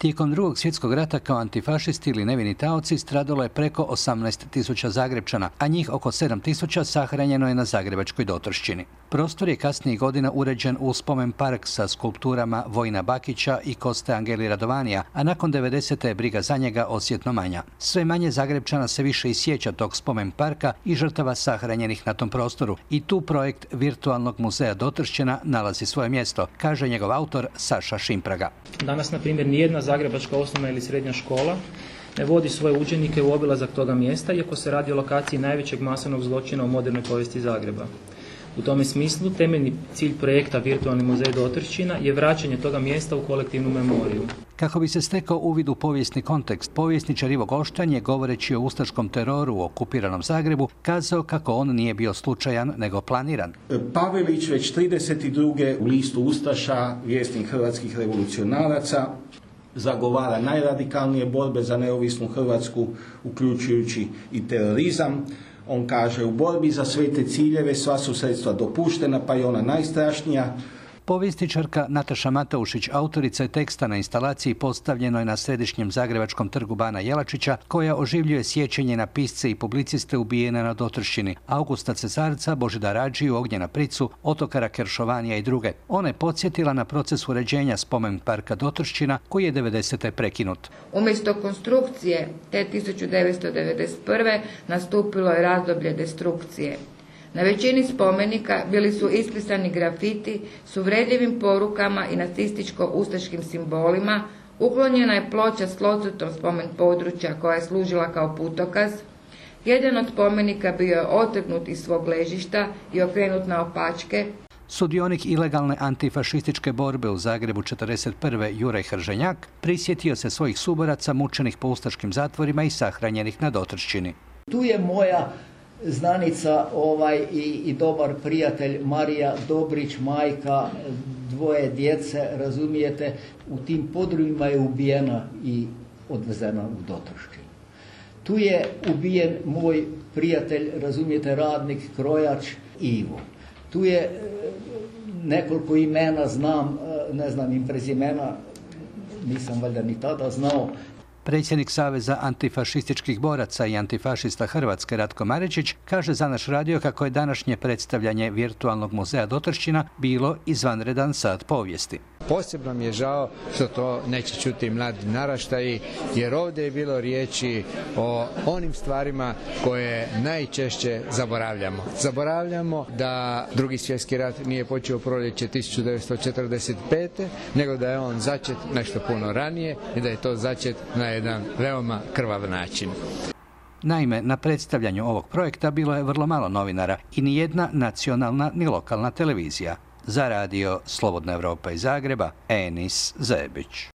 Tijekom Drugog svjetskog rata kao antifašisti ili nevini taoci stradalo je preko 18.000 Zagrepčana, a njih oko 7.000 sahranjeno je na zagrebačkoj Dotrščini. Prostor je kasnijih godina uređen u spomen park sa skulpturama Vojina Bakića i Koste Angeli Radovanija, a nakon 90. je briga za njega osjetno manja. Sve manje Zagrepčana se više i sjeća tog spomen parka i žrtava sahranjenih na tom prostoru. I tu projekt Virtualnog muzeja Dotrščina nalazi svoje mjesto, kaže njegov autor Saša Šimpraga. Danas, na primjer, nijedna zagrebačka osnovna ili srednja škola ne vodi svoje učenike u obilazak toga mjesta, iako se radi o lokaciji najvećeg masovnog zločina u modernoj povijesti Zagreba. U tome smislu, temeljni cilj projekta Virtualni muzej Dotrščina je vraćanje toga mjesta u kolektivnu memoriju. Kako bi se stekao uvid u povijesni kontekst, povjesničar Ivo Goštanj je, govoreći o ustaškom teroru u okupiranom Zagrebu, kazao kako on nije bio slučajan, nego planiran. Pavelić već 32. u listu Ustaša, vjesnik hrvatskih revolucionaraca, zagovara najradikalnije borbe za neovisnu Hrvatsku, uključujući i terorizam. On kaže: u borbi za svete ciljeve sva su sredstva dopuštena, pa i ona najstrašnija. Povjesničarka Nataša Mataušić, autorica je teksta na instalaciji postavljenoj na središnjem zagrebačkom trgu Bana Jelačića, koja oživljuje sjećanje na pisce i publiciste ubijene na Dotrščini, Augusta Cesarca, Božidara Adžiju, Ognjena Pricu, Otokara Keršovanija i druge. Ona je podsjetila na proces uređenja spomen parka Dotrščina, koji je 90. prekinut. Umjesto konstrukcije te 1991. nastupilo je razdoblje destrukcije. Na većini spomenika bili su ispisani grafiti s uvredljivim porukama i nacističko-ustaškim simbolima, uklonjena je ploča s tlocrtom spomen područja koja je služila kao putokaz. Jedan od spomenika bio je otrgnut iz svog ležišta i okrenut naopačke. Sudionik ilegalne antifašističke borbe u Zagrebu 1941. Juraj Hrženjak prisjetio se svojih suboraca mučenih po ustaškim zatvorima i sahranjenih na Dotrščini. Tu je moja znanica i dobar prijatelj Marija Dobrić, majka dvoje djece, razumijete, u tim podrumima je ubijena i odvezena u Dotrščinu. Tu je ubijen moj prijatelj, razumijete, radnik, krojač Ivo. Tu je nekoliko imena znam, ne znam im prezimena, nisam valjda ni tada znao. Predsjednik Saveza antifašističkih boraca i antifašista Hrvatske Ratko Maričić kaže za naš radio kako je današnje predstavljanje Virtualnog muzeja Dotrščina bilo izvanredan sat povijesti. Posebno mi je žao što to neće čuti mladi naraštaji, jer ovdje je bilo riječi o onim stvarima koje najčešće zaboravljamo. Zaboravljamo da Drugi svjetski rat nije počeo proljeće 1945. nego da je on začet nešto puno ranije i da je to začet na jedan veoma krvav način. Naime, na predstavljanju ovog projekta bilo je vrlo malo novinara i ni jedna nacionalna ni lokalna televizija. Za radio Slobodna Evropa iz Zagreba, Enis Zebić.